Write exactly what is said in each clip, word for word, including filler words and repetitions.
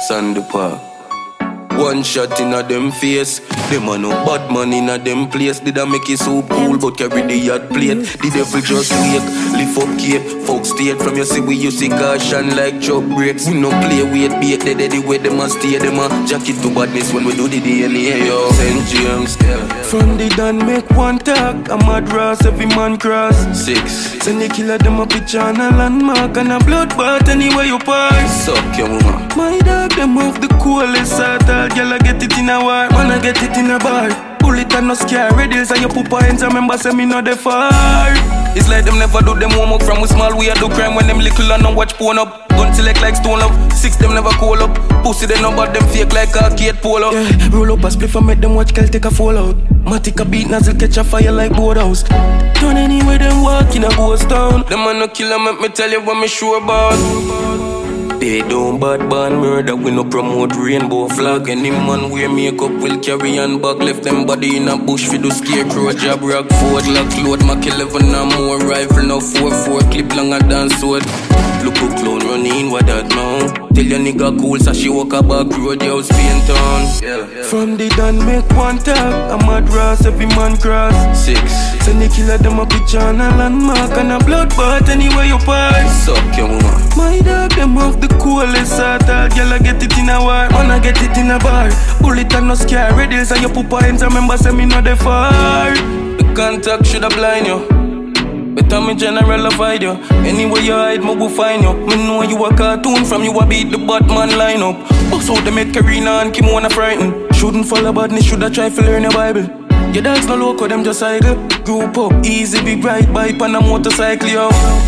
Sandy Park. One shot in a them face. Them a no bad man in a them place. Did I make it so cool but carry the yacht plate? The devil just wake, lift up cape. Folk state from your see we you see caution like truck brakes. We no play wait bait they the way them a stay. Them a jacket to badness when we do the D N A. Yo, Saint James yeah. From the Dan make one talk. A mad Ross every man cross. Six. Send the killer them a picture and a landmark and a bloodbath anywhere you pass. Suck your mama. My dog them off the coolest side. Girl, I get it in a war, man, I get it in a bar. Bullet and no scare, radials and your pupa ends. I remember say me not the far. It's like them never do them warm up. From we small, we a do crime when them little and no watch porn up. Gun select like stone up. Six them never call up. Pussy they know but them fake like arcade polo. Yeah, roll up a spliff and make them watch Kel take a fall out. Matic a beat, nozzle catch a fire like boathouse. Turn anywhere them walk in a ghost town. Them man no killer, make me tell you what me sure about. They don't bad ban murder, we no promote rainbow flag. Any man wear makeup will carry on back. Left them body in a bush for the scarecrow. Jab rock forward, lock load, Mac eleven and more. Rifle now four four, clip longer than sword. Look who clown running, what that now? Tell your nigga cool, so she walk a back road, yo, Spain town. Yeah, yeah. From the Dan make one talk, a mad Ross, every man cross. Six. Send the killer them a picture and a landmark and a bloodbath anywhere you pass. Suck your mama. My dog them off the coolest side. Girl I get it in a war, man I get it in a bar. Bullet and no scare, radials and your pupa ends. I remember say me not the far. The contact shoulda blind you. Better me general avoid you. Anywhere you hide, me will find you. Me know you a cartoon from you a beat the Batman line up. Bust out them make Karina and Kim wanna frighten. Shouldn't follow badness, shoulda try to learn your Bible. Your dogs no loco, them just idle. Group up, easy, big right bike on a motorcycle, yo.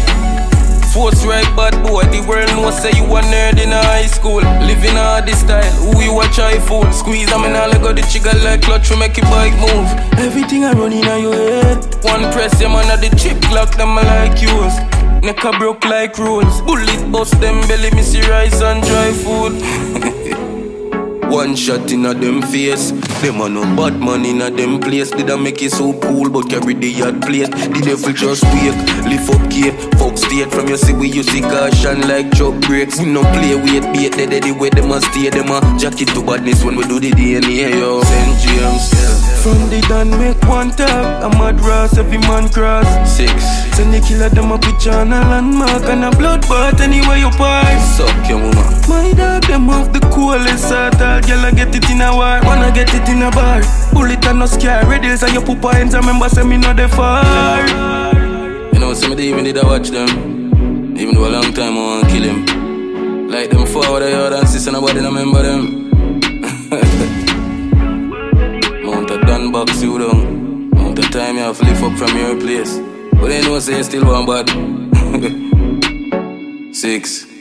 Force right bad boy, the world knows say you a nerd in a high school. Living all this style, who you a try fool. Squeeze them and all I got the trigger like clutch to make your bike move. Everything I run in your head. One press them under the chip clock, them I like yours. Neck a broke like rolls. Bullet bust them belly, missy rice and dry food. One shot in a them face. Them a no bad man in a them place. Did I make it so cool but carry the yacht plate? The devil just wake, lift up cape. Folk state from your see we you see caution like truck brakes. We no play wait bait, they the way them a stay. Them a jacket to badness when we do the D N A, yo. Saint James yeah. From the Dan make one talk, a mad Ross, every man cross. Six. Send the killer them a picture and a landmark and a bloodbath anywhere you pass. Suck your mama. My dog them off the coolest side. Girl I get it in a war, man I get it in a bar. Bullet and no scare, radials and your pupa ends. I remember say me not the far. You know some of the even did I watch them. Even though a long time I want to kill him. Like them forward I heard and sis and nobody don't remember them. Mount a done box you down. Mount a time you have to lift up from your place. But they know say you still one bad. Six.